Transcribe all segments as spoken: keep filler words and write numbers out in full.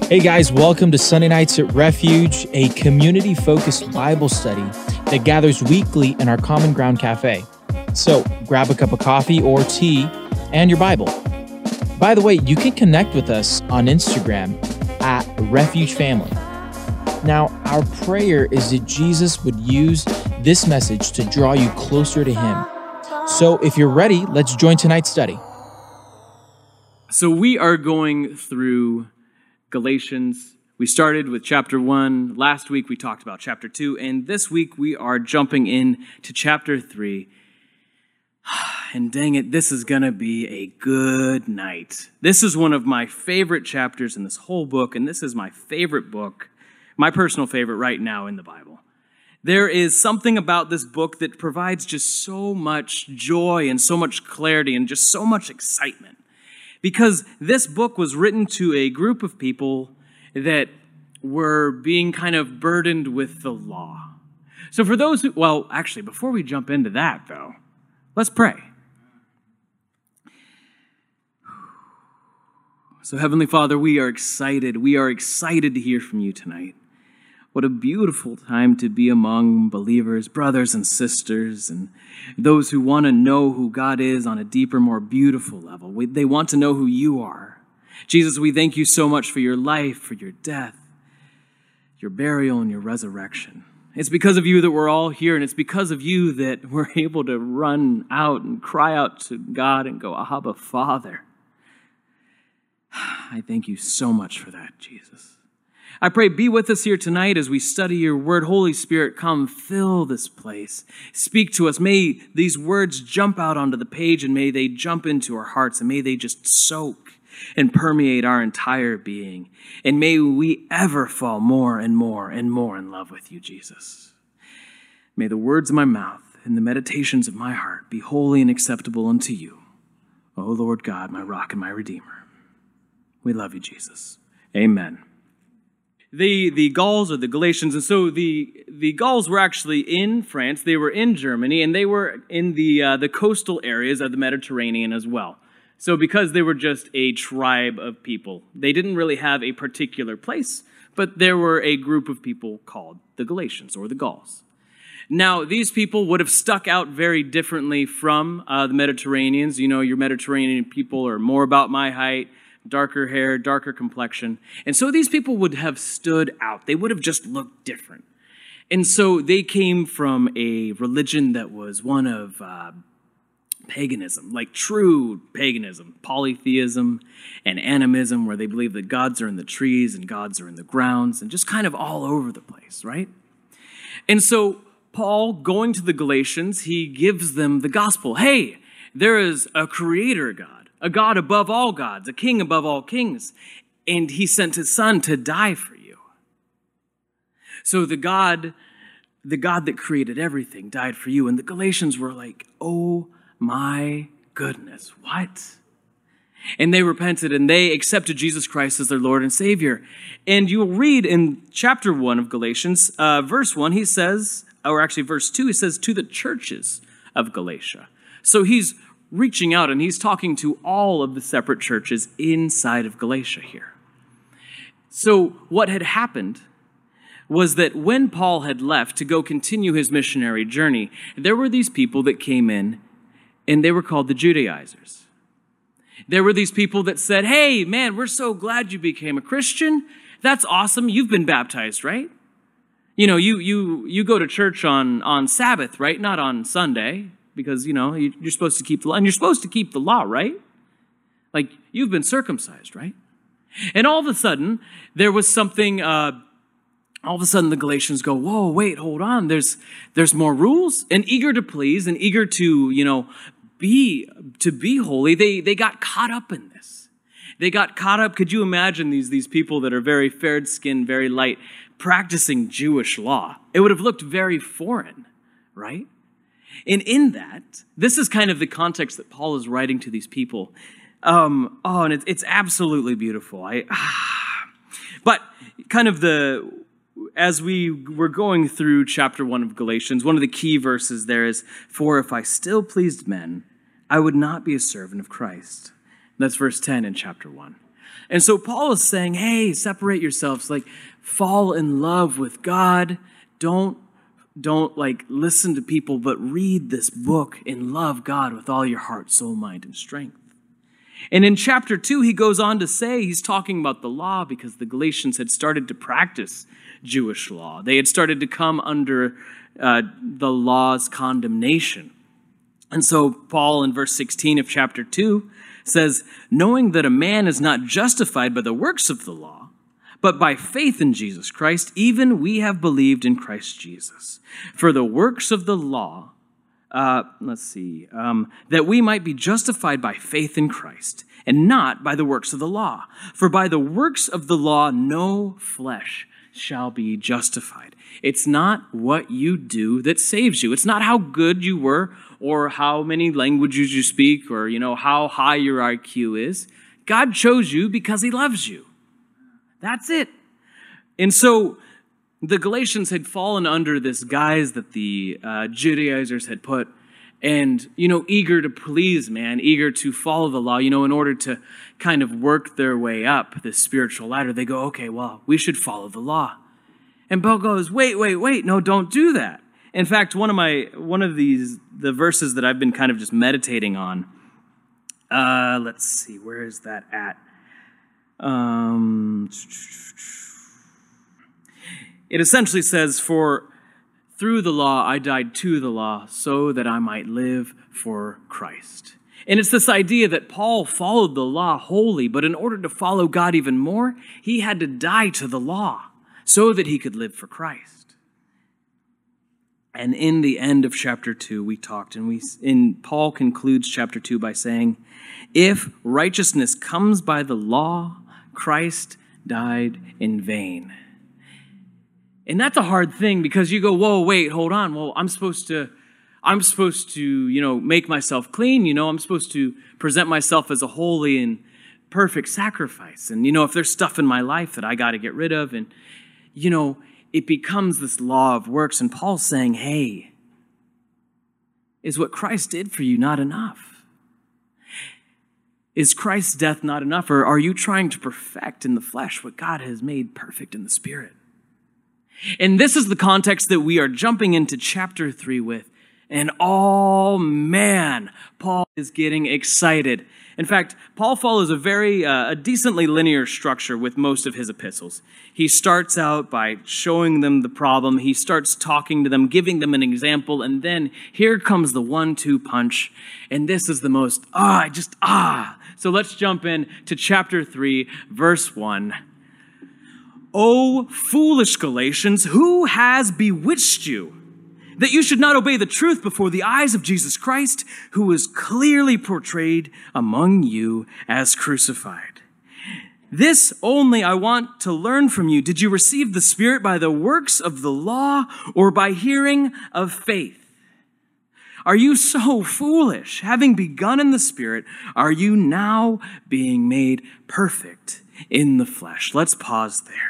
Hey guys, welcome to Sunday Nights at Refuge, a community-focused Bible study that gathers weekly in our Common Ground Cafe. So grab a cup of coffee or tea and your Bible. By the way, you can connect with us on Instagram at Refuge Family. Now, our prayer is that Jesus would use this message to draw you closer to Him. So if you're ready, let's join tonight's study. So we are going through Galatians. We started with chapter one. Last week we talked about chapter two. And this week we are jumping in to chapter three. And dang it, this is going to be a good night. This is one of my favorite chapters in this whole book. And this is my favorite book, my personal favorite right now in the Bible. There is something about this book that provides just so much joy and so much clarity and just so much excitement. Because this book was written to a group of people that were being kind of burdened with the law. So for those who, well, actually, before we jump into that, though, let's pray. So Heavenly Father, we are excited. We are excited to hear from you tonight. What a beautiful time to be among believers, brothers and sisters, and those who want to know who God is on a deeper, more beautiful level. We, they want to know who you are. Jesus, we thank you so much for your life, for your death, your burial, and your resurrection. It's because of you that we're all here, and it's because of you that we're able to run out and cry out to God and go, Abba, Father. I thank you so much for that, Jesus. I pray, be with us here tonight as we study your word. Holy Spirit, come fill this place. Speak to us. May these words jump out onto the page and may they jump into our hearts and may they just soak and permeate our entire being. And may we ever fall more and more and more in love with you, Jesus. May the words of my mouth and the meditations of my heart be holy and acceptable unto you, O Lord God, my rock and my redeemer. We love you, Jesus. Amen. The the Gauls or the Galatians, and so the the Gauls were actually in France, they were in Germany, and they were in the uh, the coastal areas of the Mediterranean as well. So because they were just a tribe of people, they didn't really have a particular place, but there were a group of people called the Galatians or the Gauls. Now, these people would have stuck out very differently from uh, the Mediterraneans. You know, your Mediterranean people are more about my height, darker hair, darker complexion. And so these people would have stood out. They would have just looked different. And so they came from a religion that was one of uh, paganism, like true paganism, polytheism and animism, where they believe that gods are in the trees and gods are in the grounds and just kind of all over the place, right? And so Paul, going to the Galatians, he gives them the gospel. Hey, there is a creator God, a God above all gods, a king above all kings, and he sent his son to die for you. So the God, the God that created everything died for you. And the Galatians were like, oh my goodness, what? And they repented and they accepted Jesus Christ as their Lord and Savior. And you'll read in chapter one of Galatians, uh, verse one, he says, or actually verse two, he says, to the churches of Galatia. So he's reaching out, and he's talking to all of the separate churches inside of Galatia here. So what had happened was that when Paul had left to go continue his missionary journey, there were these people that came in, and they were called the Judaizers. There were these people that said, hey, man, we're so glad you became a Christian. That's awesome. You've been baptized, right? You know, you you you go to church on, on Sabbath, right? Not on Sunday. Because, you know, you're supposed to keep the law. And you're supposed to keep the law, right? Like, you've been circumcised, right? And all of a sudden, there was something, uh, all of a sudden the Galatians go, whoa, wait, hold on. There's there's more rules. And eager to please and eager to, you know, be, to be holy, they, they got caught up in this. They got caught up. Could you imagine these, these people that are very fair-skinned, very light, practicing Jewish law? It would have looked very foreign, right? And in that, this is kind of the context that Paul is writing to these people. Um, oh, and it's, it's absolutely beautiful. I, ah. But kind of the, as we were going through chapter one of Galatians, one of the key verses there is, for if I still pleased men, I would not be a servant of Christ. That's verse ten in chapter one. And so Paul is saying, hey, separate yourselves, like fall in love with God. Don't, don't like listen to people, but read this book and love God with all your heart, soul, mind, and strength. And in chapter two, he goes on to say, he's talking about the law because the Galatians had started to practice Jewish law. They had started to come under uh, the law's condemnation. And so Paul in verse sixteen of chapter two says, knowing that a man is not justified by the works of the law, but by faith in Jesus Christ, even we have believed in Christ Jesus. For the works of the law, uh, let's see, um, that we might be justified by faith in Christ, and not by the works of the law. For by the works of the law, no flesh shall be justified. It's not what you do that saves you. It's not how good you were, or how many languages you speak, or, you know, how high your I Q is. God chose you because he loves you. That's it. And so the Galatians had fallen under this guise that the uh, Judaizers had put, and, you know, eager to please man, eager to follow the law, you know, in order to kind of work their way up this spiritual ladder. They go, okay, well, we should follow the law. And Paul goes, wait, wait, wait, no, don't do that. In fact, one of my one of these the verses that I've been kind of just meditating on. Uh, let's see, where is that at? Um, it essentially says, "For through the law I died to the law, so that I might live for Christ." And it's this idea that Paul followed the law wholly, but in order to follow God even more, he had to die to the law so that he could live for Christ. And in the end of chapter two, we talked, and we in Paul concludes chapter two by saying, if righteousness comes by the law, Christ died in vain. And that's a hard thing because you go, whoa, wait, hold on. Well, I'm supposed to, I'm supposed to, you know, make myself clean. You know, I'm supposed to present myself as a holy and perfect sacrifice. And, you know, if there's stuff in my life that I got to get rid of, and, you know, it becomes this law of works. And Paul's saying, hey, is what Christ did for you not enough? Is Christ's death not enough? Or are you trying to perfect in the flesh what God has made perfect in the spirit? And this is the context that we are jumping into chapter three with. And oh man, Paul is getting excited. In fact, Paul follows a very, uh, a decently linear structure with most of his epistles. He starts out by showing them the problem. He starts talking to them, giving them an example, and then here comes the one-two punch. And this is the most, ah, I just, ah. So let's jump in to chapter three, verse one. O foolish Galatians, who has bewitched you, that you should not obey the truth before the eyes of Jesus Christ, who is clearly portrayed among you as crucified? This only I want to learn from you. Did you receive the Spirit by the works of the law or by hearing of faith? Are you so foolish? Having begun in the Spirit, are you now being made perfect in the flesh? Let's pause there.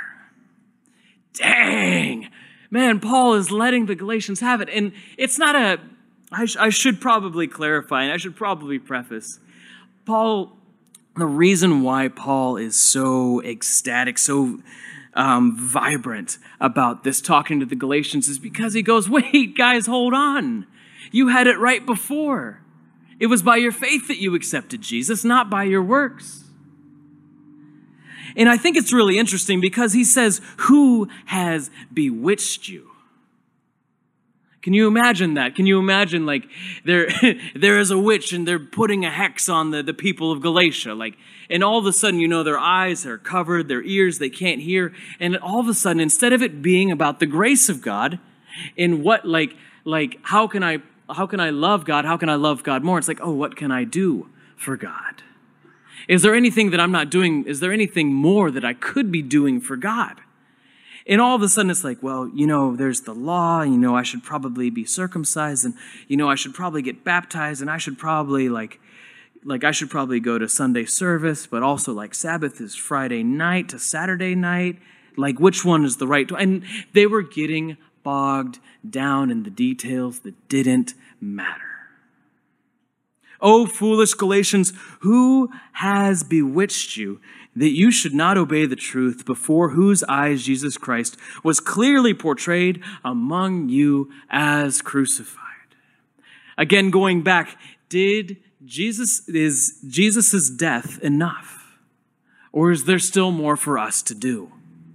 Dang! Man, Paul is letting the Galatians have it. And it's not a, I, sh- I should probably clarify, and I should probably preface, Paul, the reason why Paul is so ecstatic, so um, vibrant about this talking to the Galatians is because he goes, wait, guys, hold on. You had it right before. It was by your faith that you accepted Jesus, not by your works. And I think it's really interesting because he says, who has bewitched you? Can you imagine that? Can you imagine like there, there is a witch and they're putting a hex on the, the people of Galatia, like, and all of a sudden, you know, their eyes are covered, their ears, they can't hear. And all of a sudden, instead of it being about the grace of God in what, like, like, how can I, how can I love God? How can I love God more? It's like, oh, what can I do for God? Is there anything that I'm not doing? Is there anything more that I could be doing for God? And all of a sudden it's like, well, you know, there's the law, you know, I should probably be circumcised, and, you know, I should probably get baptized, and I should probably like, like I should probably go to Sunday service, but also like Sabbath is Friday night to Saturday night. Like which one is the right? And they were getting bogged down in the details that didn't matter. O foolish Galatians, who has bewitched you that you should not obey the truth, before whose eyes Jesus Christ was clearly portrayed among you as crucified. Again, going back, did Jesus, is Jesus' death enough? Or is there still more for us to do?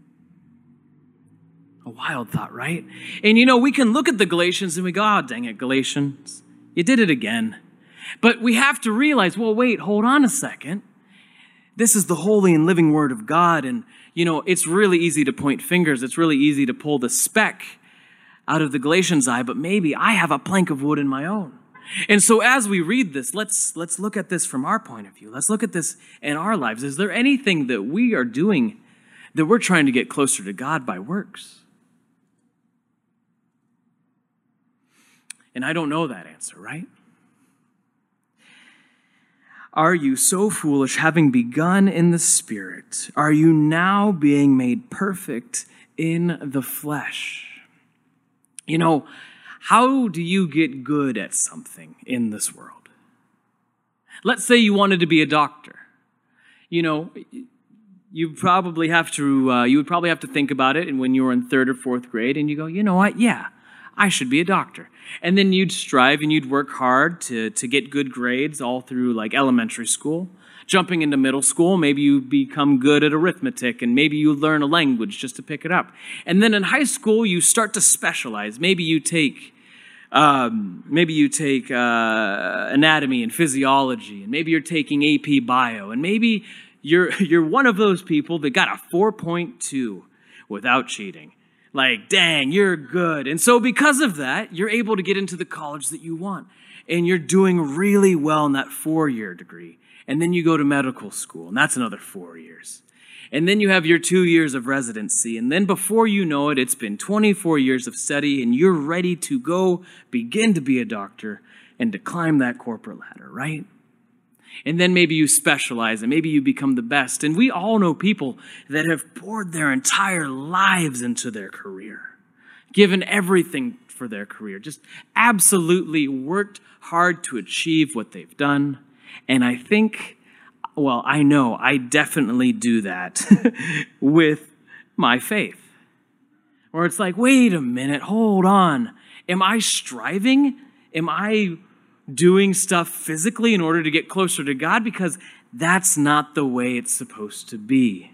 A wild thought, right? And you know, we can look at the Galatians and we go, oh, dang it, Galatians, you did it again. But we have to realize, well, wait, hold on a second. This is the holy and living word of God. And, you know, it's really easy to point fingers. It's really easy to pull the speck out of the Galatians' eye, but maybe I have a plank of wood in my own. And so as we read this, let's, let's look at this from our point of view. Let's look at this in our lives. Is there anything that we are doing that we're trying to get closer to God by works? And I don't know that answer, right? Are you so foolish, having begun in the Spirit? Are you now being made perfect in the flesh? You know, how do you get good at something in this world? Let's say you wanted to be a doctor. You know, you probably have to, uh, you would probably have to think about it, and when you were in third or fourth grade, and you go, you know what, yeah, I should be a doctor. And then you'd strive and you'd work hard to, to get good grades all through like elementary school. Jumping into middle school, maybe you become good at arithmetic and maybe you learn a language just to pick it up. And then in high school, you start to specialize. Maybe you take um, maybe you take uh, anatomy and physiology, and maybe you're taking A P Bio, and maybe you're you're one of those people that got a four point two without cheating. Like, dang, you're good. And so because of that, you're able to get into the college that you want. And you're doing really well in that four-year degree. And then you go to medical school, and that's another four years. And then you have your two years of residency. And then before you know it, it's been twenty-four years of study, and you're ready to go begin to be a doctor and to climb that corporate ladder, right? And then maybe you specialize and maybe you become the best. And we all know people that have poured their entire lives into their career, given everything for their career, just absolutely worked hard to achieve what they've done. And I think, well, I know I definitely do that with my faith. Where it's like, wait a minute, hold on. Am I striving? Am I doing stuff physically in order to get closer to God? Because that's not the way it's supposed to be.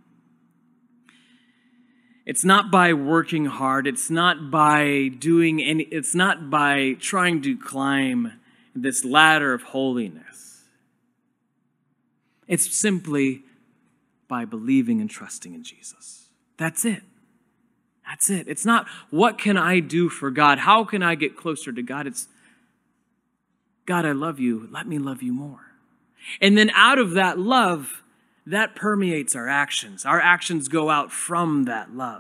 It's not by working hard. It's not by doing any, it's not by trying to climb this ladder of holiness. It's simply by believing and trusting in Jesus. That's it. That's it. It's not, what can I do for God? How can I get closer to God? It's, God, I love you. Let me love you more. And then out of that love, that permeates our actions. Our actions go out from that love.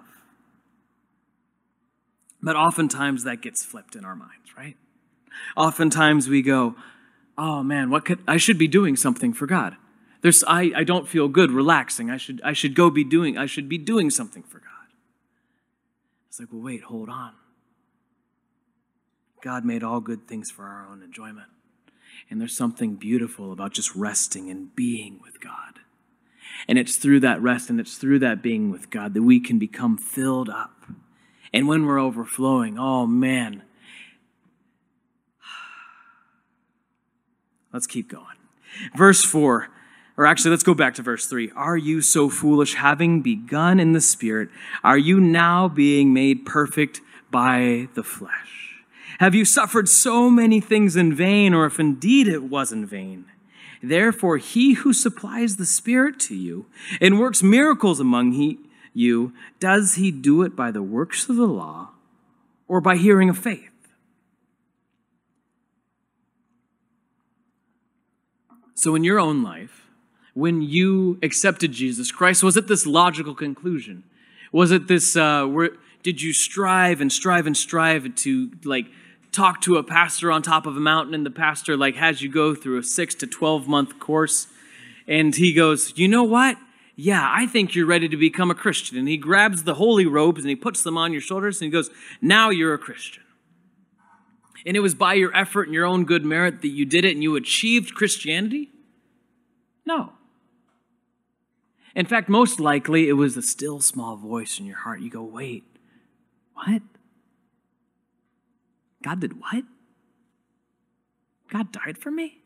But oftentimes that gets flipped in our minds, right? Oftentimes we go, oh man, what could, I should be doing something for God. There's, I, I don't feel good relaxing. I should, I should go be doing, I should be doing something for God. It's like, well, wait, hold on. God made all good things for our own enjoyment. And there's something beautiful about just resting and being with God. And it's through that rest and it's through that being with God that we can become filled up. And when we're overflowing, oh man. Let's keep going. Verse four, or actually let's go back to verse three. Are you so foolish, having begun in the Spirit? Are you now being made perfect by the flesh? Have you suffered so many things in vain, or if indeed it was in vain? Therefore, he who supplies the Spirit to you and works miracles among he, you, does he do it by the works of the law or by hearing of faith? So in your own life, when you accepted Jesus Christ, was it this logical conclusion? Was it this, uh, where, did you strive and strive and strive to like talk to a pastor on top of a mountain, and the pastor like has you go through a six to twelve month course, and he goes, you know what? Yeah, I think you're ready to become a Christian. And he grabs the holy robes and he puts them on your shoulders and he goes, now you're a Christian. And it was by your effort and your own good merit that you did it and you achieved Christianity? No. In fact, most likely it was a still small voice in your heart. You go, wait, what? God did what? God died for me?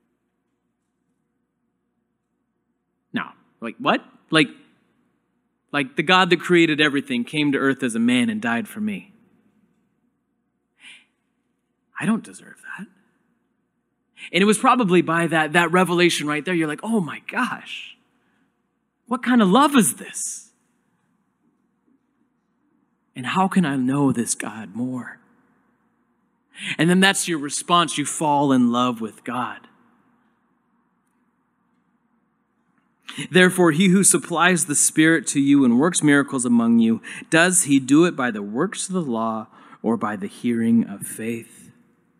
No, like what? Like, like the God that created everything came to earth as a man and died for me. I don't deserve that. And it was probably by that, that revelation right there, you're like, oh my gosh, what kind of love is this? And how can I know this God more? And then that's your response. You fall in love with God. Therefore, he who supplies the Spirit to you and works miracles among you, does he do it by the works of the law or by the hearing of faith?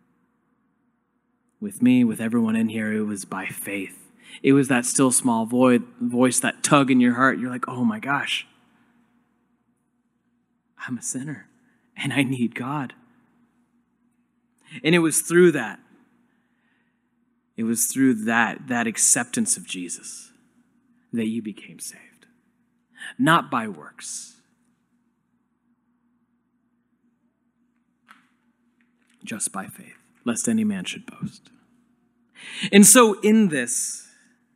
With me, with everyone in here, it was by faith. It was that still small voice, that tug in your heart. You're like, oh my gosh, I'm a sinner and I need God. And it was through that, it was through that, that acceptance of Jesus that you became saved. Not by works. Just by faith, lest any man should boast. And so in this,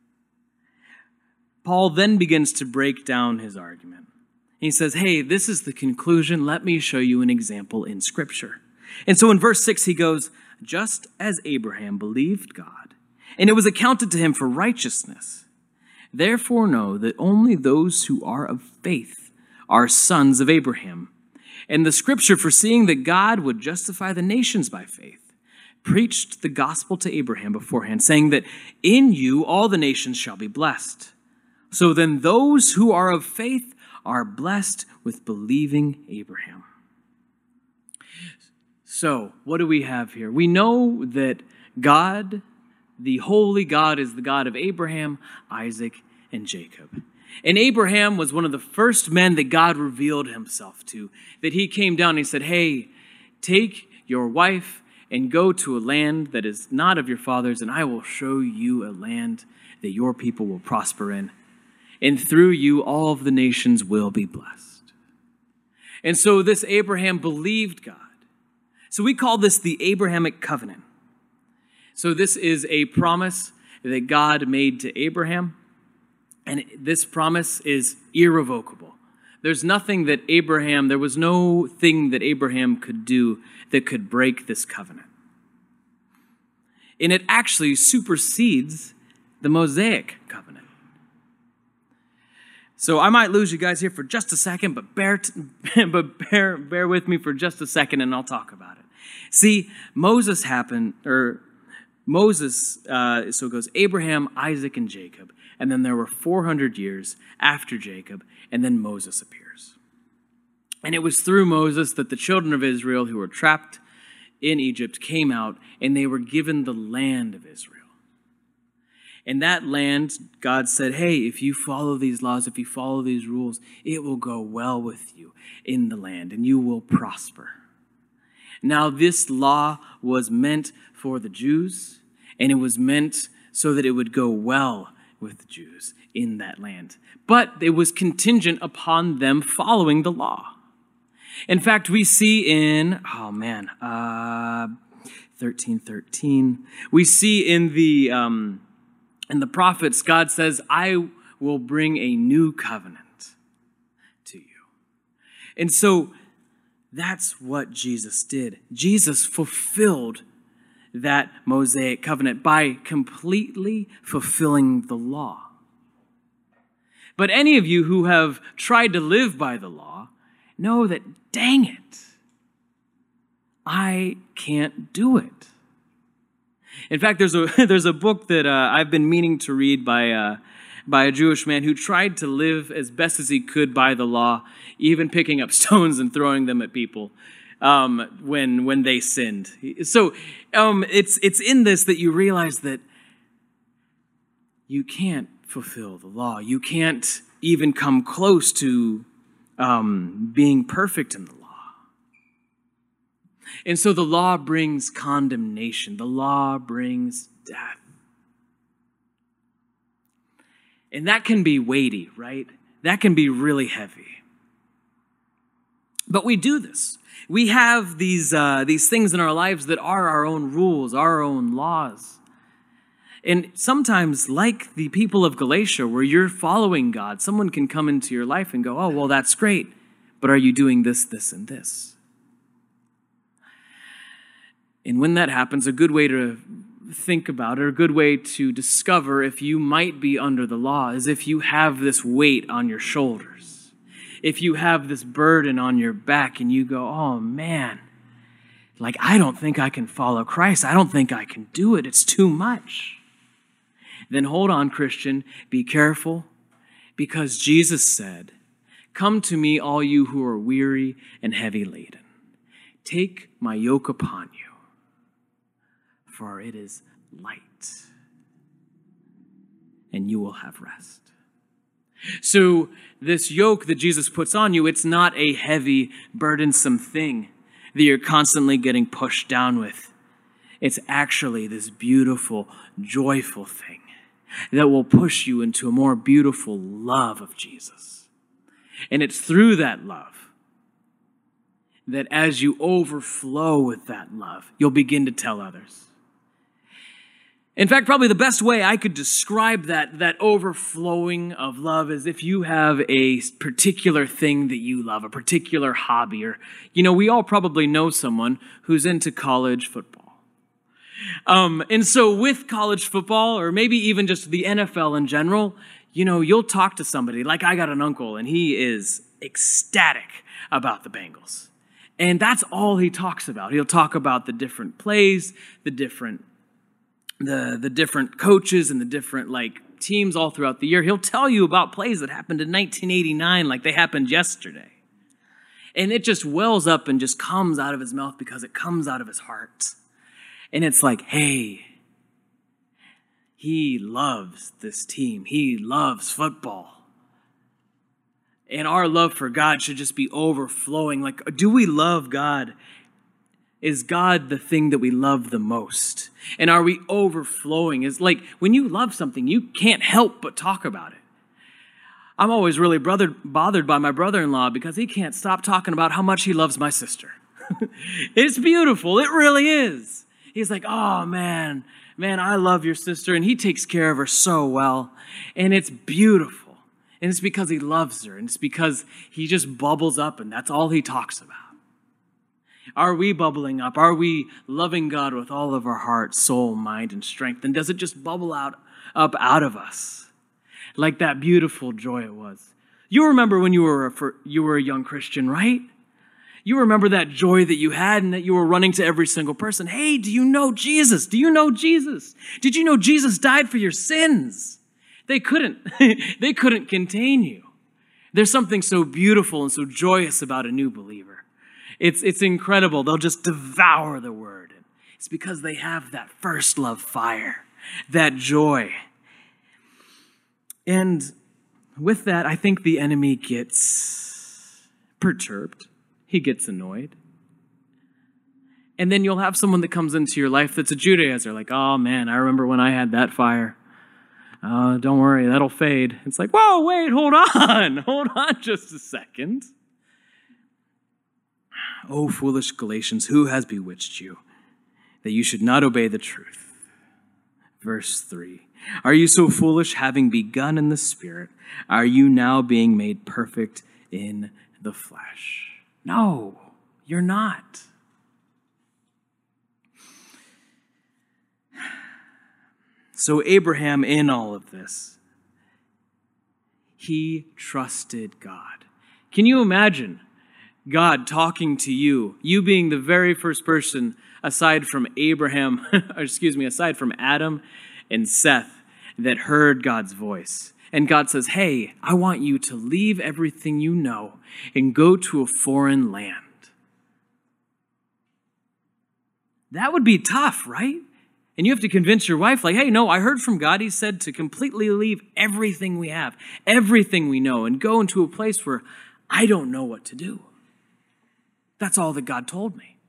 Paul then begins to break down his argument. He says, hey, this is the conclusion. Let me show you an example in Scripture. And so in verse six, he goes, just as Abraham believed God, and it was accounted to him for righteousness. Therefore know that only those who are of faith are sons of Abraham. And the Scripture, foreseeing that God would justify the nations by faith, preached the gospel to Abraham beforehand, saying that in you all the nations shall be blessed. So then those who are of faith are blessed with believing Abraham. So, what do we have here? We know that God, the holy God, is the God of Abraham, Isaac, and Jacob. And Abraham was one of the first men that God revealed himself to, that he came down and he said, hey, take your wife and go to a land that is not of your fathers, and I will show you a land that your people will prosper in. And through you, all of the nations will be blessed. And so this Abraham believed God. So we call this the Abrahamic covenant. So this is a promise that God made to Abraham. And this promise is irrevocable. There's nothing that Abraham, there was no thing that Abraham could do that could break this covenant. And it actually supersedes the Mosaic covenant. So I might lose you guys here for just a second, but bear, t- but bear, bear with me for just a second and I'll talk about it. See, Moses happened, or Moses, uh, so it goes Abraham, Isaac, and Jacob. And then there were four hundred years after Jacob, and then Moses appears. And it was through Moses that the children of Israel who were trapped in Egypt came out, and they were given the land of Israel. And that land, God said, hey, if you follow these laws, if you follow these rules, it will go well with you in the land, and you will prosper. Now, this law was meant for the Jews, and it was meant so that it would go well with the Jews in that land. But it was contingent upon them following the law. In fact, we see in, oh man, uh, thirteen thirteen, we see in the, um, in the prophets, God says, I will bring a new covenant to you. And so that's what Jesus did. Jesus fulfilled that Mosaic covenant by completely fulfilling the law. But any of you who have tried to live by the law know that, dang it, I can't do it. In fact, there's a there's a book that uh, I've been meaning to read by uh, by a Jewish man who tried to live as best as he could by the law, even picking up stones and throwing them at people um, when when they sinned. So um, it's it's in this that you realize that you can't fulfill the law. You can't even come close to um, being perfect in the law. And so the law brings condemnation. The law brings death. And that can be weighty, right? That can be really heavy. But we do this. We have these, uh, these things in our lives that are our own rules, our own laws. And sometimes, like the people of Galatia, where you're following God, someone can come into your life and go, oh, well, that's great, but are you doing this, this, and this? And when that happens, a good way to think about it, or a good way to discover if you might be under the law, is if you have this weight on your shoulders. If you have this burden on your back and you go, oh man, like I don't think I can follow Christ. I don't think I can do it. It's too much. Then hold on, Christian, be careful, because Jesus said, come to me, all you who are weary and heavy laden. Take my yoke upon you, for it is light, and you will have rest. So this yoke that Jesus puts on you, it's not a heavy, burdensome thing that you're constantly getting pushed down with. It's actually this beautiful, joyful thing that will push you into a more beautiful love of Jesus. And it's through that love that as you overflow with that love, you'll begin to tell others. In fact, probably the best way I could describe that, that overflowing of love is if you have a particular thing that you love, a particular hobby, or, you know, we all probably know someone who's into college football. Um, and so with college football, or maybe even just the N F L in general, you know, you'll talk to somebody, like I got an uncle, and he is ecstatic about the Bengals. And that's all he talks about. He'll talk about the different plays, the different the the different coaches and the different like teams all throughout the year. He'll tell you about plays that happened in nineteen eighty-nine like they happened yesterday. And it just wells up and just comes out of his mouth because it comes out of his heart. And it's like, hey, he loves this team. He loves football. And our love for God should just be overflowing. Like, do we love God? Is God the thing that we love the most? And are we overflowing? Is like when you love something, you can't help but talk about it. I'm always really brother, bothered by my brother-in-law because he can't stop talking about how much he loves my sister. It's beautiful. It really is. He's like, oh man, man, I love your sister. And he takes care of her so well. And it's beautiful. And it's because he loves her. And it's because he just bubbles up and that's all he talks about. Are we bubbling up? Are we loving God with all of our heart, soul, mind, and strength? And does it just bubble out up out of us like that beautiful joy it was? You remember when you were a, you were a young Christian, right? You remember that joy that you had and that you were running to every single person. Hey, do you know Jesus? Do you know Jesus? Did you know Jesus died for your sins? They couldn't. They couldn't contain you. There's something so beautiful and so joyous about a new believer. It's, it's incredible. They'll just devour the word. It's because they have that first love fire, that joy. And with that, I think the enemy gets perturbed. He gets annoyed. And then you'll have someone that comes into your life that's a Judaizer, like, oh man, I remember when I had that fire. Uh, don't worry, that'll fade. It's like, whoa, wait, hold on. Hold on just a second. O foolish Galatians, who has bewitched you, that you should not obey the truth? Verse three. Are you so foolish, having begun in the Spirit? Are you now being made perfect in the flesh? No, you're not. So Abraham, in all of this, he trusted God. Can you imagine God talking to you, you being the very first person aside from Abraham, or excuse me, aside from Adam and Seth that heard God's voice? And God says, hey, I want you to leave everything you know and go to a foreign land. That would be tough, right? And you have to convince your wife, like, hey, no, I heard from God. He said to completely leave everything we have, everything we know, and go into a place where I don't know what to do. That's all that God told me.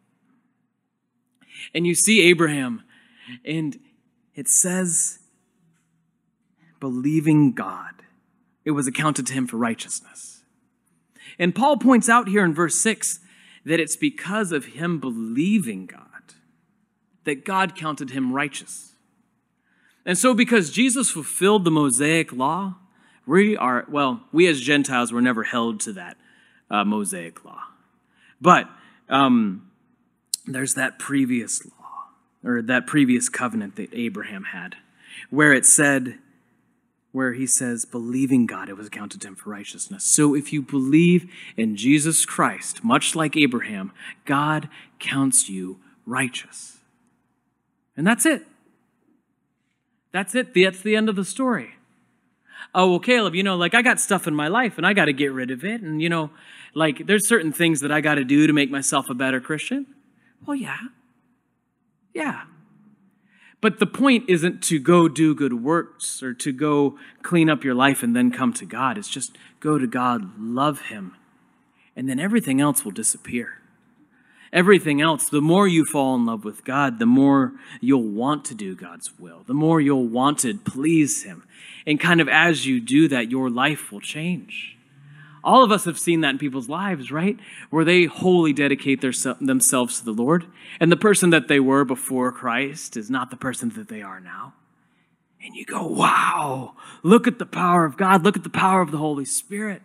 And you see Abraham, and it says, believing God, it was accounted to him for righteousness. And Paul points out here in verse six that it's because of him believing God that God counted him righteous. And so because Jesus fulfilled the Mosaic law, we are, well, we as Gentiles were never held to that uh, Mosaic law. But um, there's that previous law, or that previous covenant that Abraham had, where it said, where he says, believing God, it was accounted to him for righteousness. So if you believe in Jesus Christ, much like Abraham, God counts you righteous. And that's it. That's it. That's the end of the story. Oh, well, Caleb, you know, like I got stuff in my life and I got to get rid of it. And, you know, like there's certain things that I got to do to make myself a better Christian. Well, yeah. Yeah. But the point isn't to go do good works or to go clean up your life and then come to God. It's just go to God, love him, and then everything else will disappear. Everything else, the more you fall in love with God, the more you'll want to do God's will, the more you'll want to please him. And kind of as you do that, your life will change. All of us have seen that in people's lives, right? Where they wholly dedicate their, themselves to the Lord. And the person that they were before Christ is not the person that they are now. And you go, wow, look at the power of God. Look at the power of the Holy Spirit.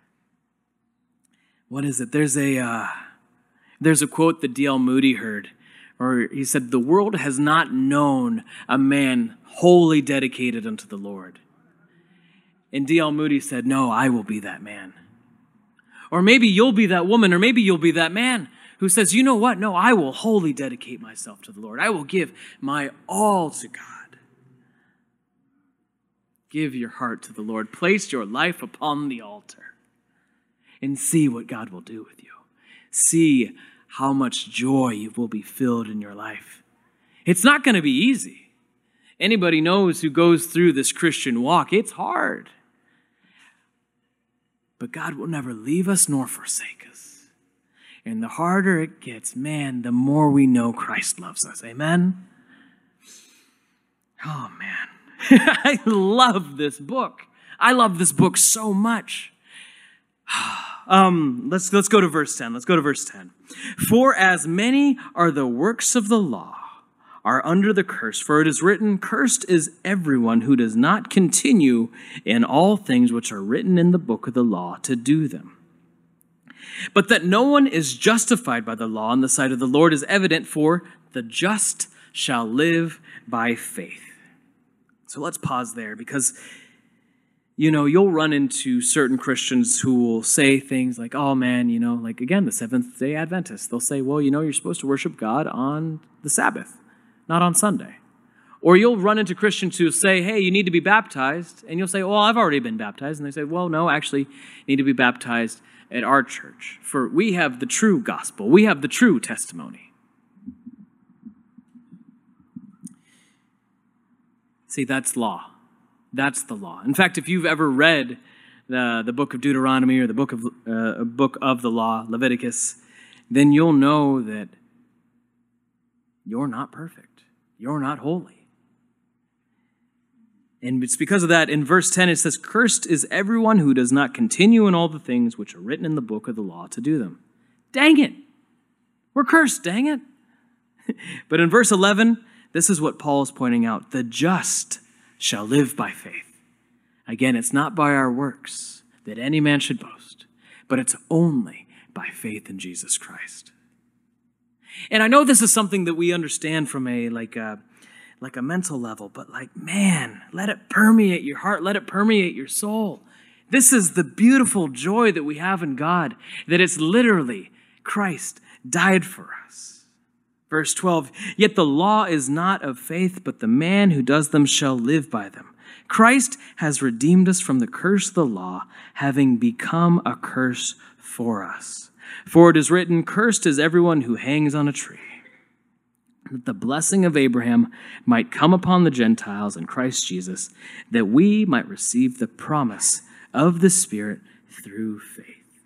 What is it? There's a, uh, there's a quote that D L Moody heard, or he said, the world has not known a man wholly dedicated unto the Lord. And D L Moody said, no, I will be that man. Or maybe you'll be that woman, or maybe you'll be that man who says, you know what? No, I will wholly dedicate myself to the Lord. I will give my all to God. Give your heart to the Lord. Place your life upon the altar and see what God will do with you. See how much joy will be filled in your life. It's not going to be easy. Anybody knows who goes through this Christian walk, it's hard. But God will never leave us nor forsake us. And the harder it gets, man, the more we know Christ loves us. Amen? Oh, man. I love this book. I love this book so much. Um, let's, let's go to verse ten. Let's go to verse ten. For as many are the works of the law are under the curse, for it is written, cursed is everyone who does not continue in all things which are written in the book of the law to do them. But that no one is justified by the law in the sight of the Lord is evident, for the just shall live by faith. So let's pause there, because you know, you'll run into certain Christians who will say things like, oh man, you know, like again, the Seventh-day Adventists, they'll say, well, you know, you're supposed to worship God on the Sabbath, not on Sunday. Or you'll run into Christians who say, hey, you need to be baptized. And you'll say, well, I've already been baptized. And they say, well, no, actually, you need to be baptized at our church. For we have the true gospel. We have the true testimony. See, that's law. That's the law. In fact, if you've ever read the, the book of Deuteronomy or the book of, uh, book of the law, Leviticus, then you'll know that you're not perfect. You're not holy. And it's because of that, in verse ten, it says, cursed is everyone who does not continue in all the things which are written in the book of the law to do them. Dang it. We're cursed, dang it. But in verse eleven, this is what Paul is pointing out. The just shall live by faith. Again, it's not by our works that any man should boast, but it's only by faith in Jesus Christ. And I know this is something that we understand from a like a like a mental level, but like, man, let it permeate your heart, let it permeate your soul. This is the beautiful joy that we have in God, that it's literally Christ died for us. Verse twelve, yet the law is not of faith, but the man who does them shall live by them. Christ has redeemed us from the curse of the law, having become a curse for us. For it is written, cursed is everyone who hangs on a tree, that the blessing of Abraham might come upon the Gentiles in Christ Jesus, that we might receive the promise of the Spirit through faith.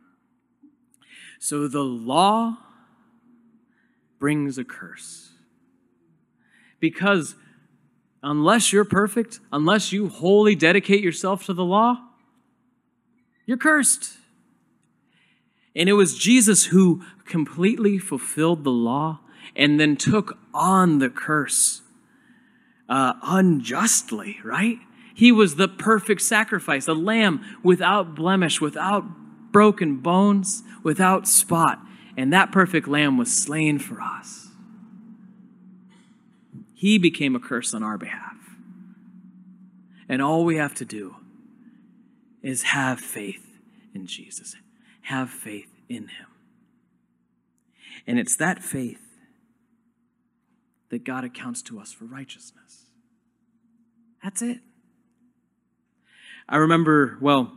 So the law brings a curse, because unless you're perfect, unless you wholly dedicate yourself to the law, you're cursed. And it was Jesus who completely fulfilled the law and then took on the curse uh, unjustly, right? He was the perfect sacrifice, a lamb without blemish, without broken bones, without spot. And that perfect lamb was slain for us. He became a curse on our behalf. And all we have to do is have faith in Jesus. Have faith in him. And it's that faith that God accounts to us for righteousness. That's it. I remember, well,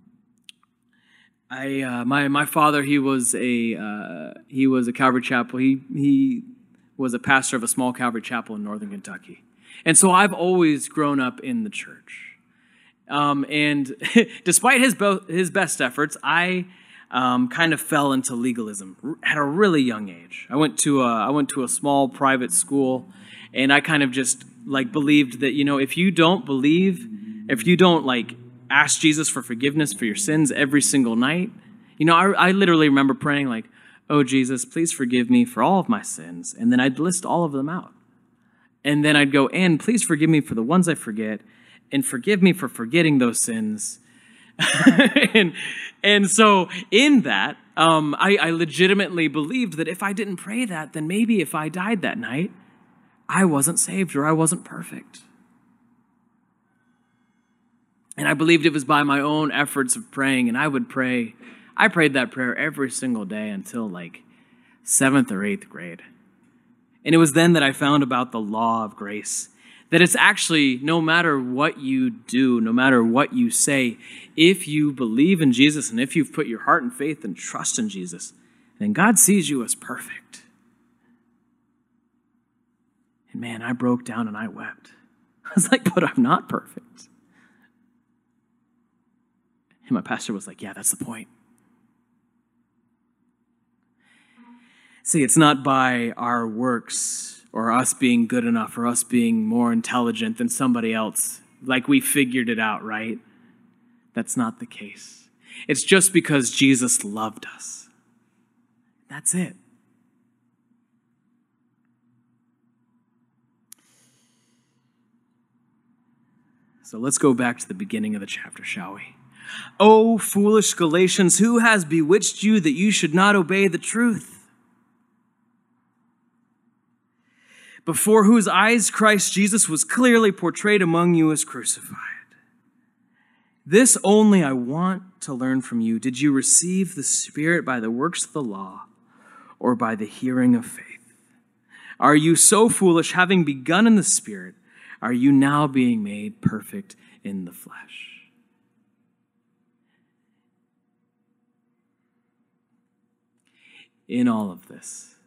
I uh, my my father, he was a uh, he was a Calvary Chapel. He he was a pastor of a small Calvary Chapel in northern Kentucky, and so I've always grown up in the church. Um, and despite his bo- his best efforts, I um, kind of fell into legalism at a really young age. I went to a, I went to a small private school, and I kind of just like believed that, you know, if you don't believe, if you don't like ask Jesus for forgiveness for your sins every single night, you know, I, I literally remember praying like, "Oh Jesus, please forgive me for all of my sins," and then I'd list all of them out, and then I'd go, "And please forgive me for the ones I forget, and forgive me for forgetting those sins." and and so in that, um, I, I legitimately believed that if I didn't pray that, then maybe if I died that night, I wasn't saved or I wasn't perfect. And I believed it was by my own efforts of praying, and I would pray. I prayed that prayer every single day until like seventh or eighth grade. And it was then that I found about the law of grace, that it's actually no matter what you do, no matter what you say, if you believe in Jesus and if you've put your heart and faith and trust in Jesus, then God sees you as perfect. And man, I broke down and I wept. I was like, but I'm not perfect. And my pastor was like, yeah, that's the point. See, it's not by our works or us being good enough or us being more intelligent than somebody else, like we figured it out, right? That's not the case. It's just because Jesus loved us. That's it. So let's go back to the beginning of the chapter, shall we? "O foolish Galatians, who has bewitched you that you should not obey the truth? Before whose eyes Christ Jesus was clearly portrayed among you as crucified. This only I want to learn from you. Did you receive the Spirit by the works of the law or by the hearing of faith? Are you so foolish, having begun in the Spirit, are you now being made perfect in the flesh?" In all of this,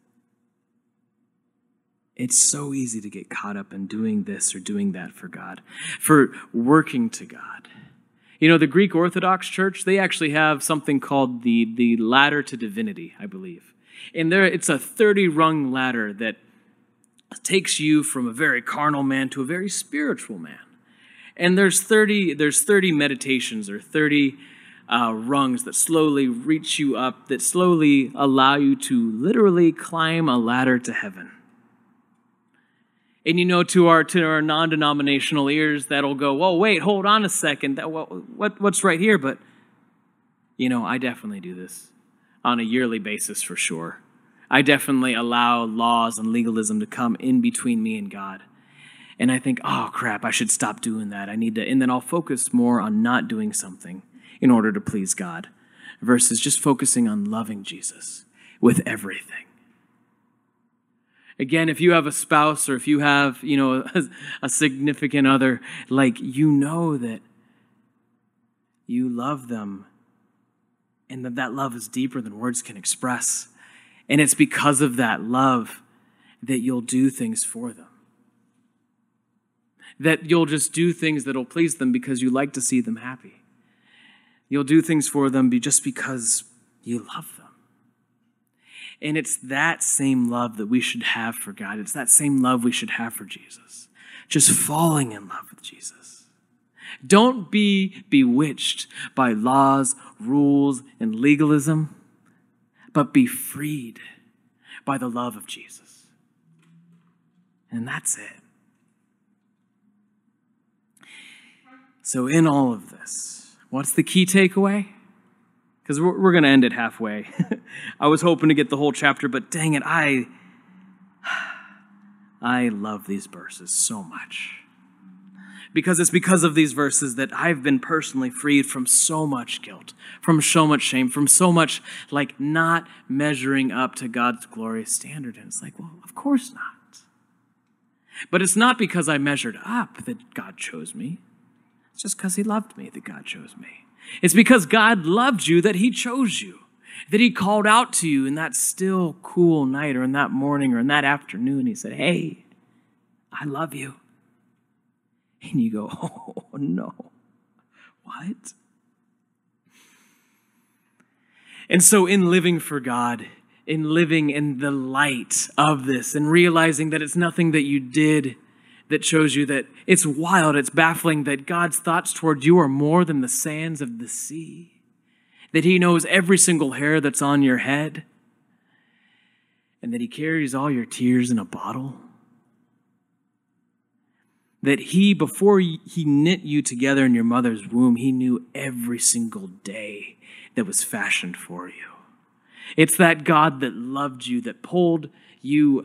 it's so easy to get caught up in doing this or doing that for God, for working to God. You know, the Greek Orthodox Church, they actually have something called the, the ladder to divinity, I believe. And there, it's a thirty-rung ladder that takes you from a very carnal man to a very spiritual man. And there's thirty, there's thirty meditations or thirty uh, rungs that slowly reach you up, that slowly allow you to literally climb a ladder to heaven. And you know, to our to our non-denominational ears, that'll go, "Oh, wait, hold on a second. That, what, what what's right here?" But you know, I definitely do this on a yearly basis for sure. I definitely allow laws and legalism to come in between me and God. And I think, "Oh crap, I should stop doing that. I need to," and then I'll focus more on not doing something in order to please God, versus just focusing on loving Jesus with everything. Again, if you have a spouse or if you have, you know, a, a significant other, like, you know that you love them and that that love is deeper than words can express. And it's because of that love that you'll do things for them. That you'll just do things that'll please them because you like to see them happy. You'll do things for them just because you love them. And it's that same love that we should have for God. It's that same love we should have for Jesus. just falling in love with Jesus. Don't be bewitched by laws, rules, and legalism, but be freed by the love of Jesus. And that's it. So in all of this, what's the key takeaway? Because we're, we're going to end it halfway. I was hoping to get the whole chapter, but dang it, I, I love these verses so much. Because it's because of these verses that I've been personally freed from so much guilt, from so much shame, from so much like not measuring up to God's glorious standard. And it's like, well, of course not. But it's not because I measured up that God chose me. It's just because he loved me that God chose me. It's because God loved you that he chose you, that he called out to you in that still, cool night or in that morning or in that afternoon. He said, hey, I love you. And you go, oh, no. What? And so in living for God, in living in the light of this and realizing that it's nothing that you did that shows you that it's wild, it's baffling that God's thoughts toward you are more than the sands of the sea, that he knows every single hair that's on your head, and that he carries all your tears in a bottle. That he, before he knit you together in your mother's womb, he knew every single day that was fashioned for you. It's that God that loved you, that pulled you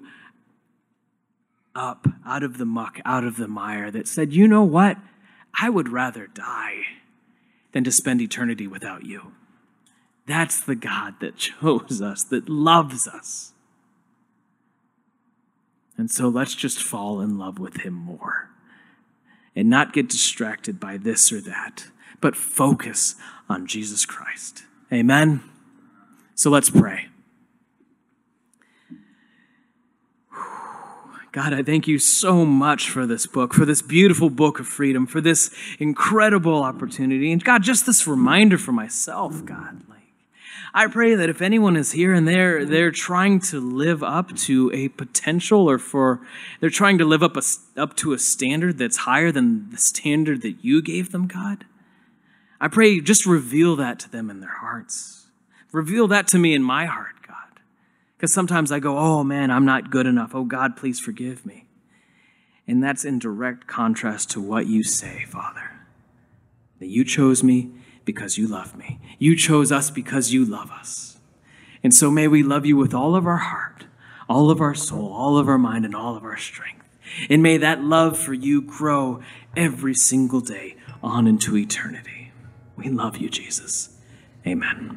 up out of the muck, out of the mire, that said, you know what? I would rather die than to spend eternity without you. That's the God that chose us, that loves us. And so let's just fall in love with him more and not get distracted by this or that, but focus on Jesus Christ. Amen? So let's pray. God, I thank you so much for this book, for this beautiful book of freedom, for this incredible opportunity. And God, just this reminder for myself, God, like, I pray that if anyone is here and they're, they're trying to live up to a potential or for, they're trying to live up, a, up to a standard that's higher than the standard that you gave them, God, I pray just reveal that to them in their hearts. Reveal that to me in my heart, God. Because sometimes I go, oh man, I'm not good enough. Oh God, please forgive me. And that's in direct contrast to what you say, Father. That you chose me because you love me. You chose us because you love us. And so may we love you with all of our heart, all of our soul, all of our mind, and all of our strength. And may that love for you grow every single day on into eternity. We love you, Jesus. Amen.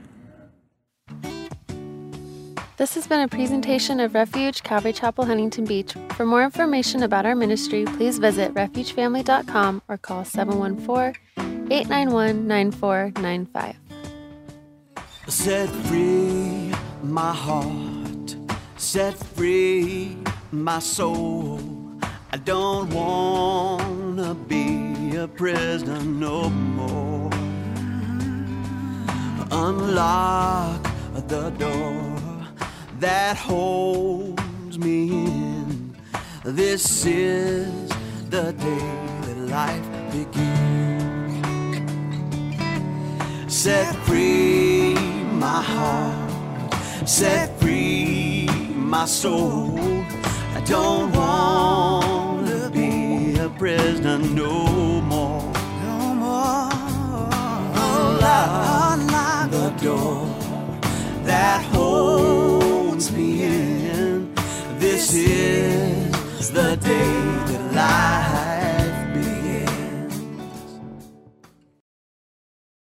This has been a presentation of Refuge Calvary Chapel, Huntington Beach. For more information about our ministry, please visit refuge family dot com or call seven one four, eight nine one, nine four nine five. Set free my heart, set free my soul. I don't want to be a prisoner no more. Unlock the door that holds me in. This is the day that life begins. Set free my heart, set free my soul. I don't want to be a prisoner no more. No more. Unlock, unlock the door that holds me in. This is the day that life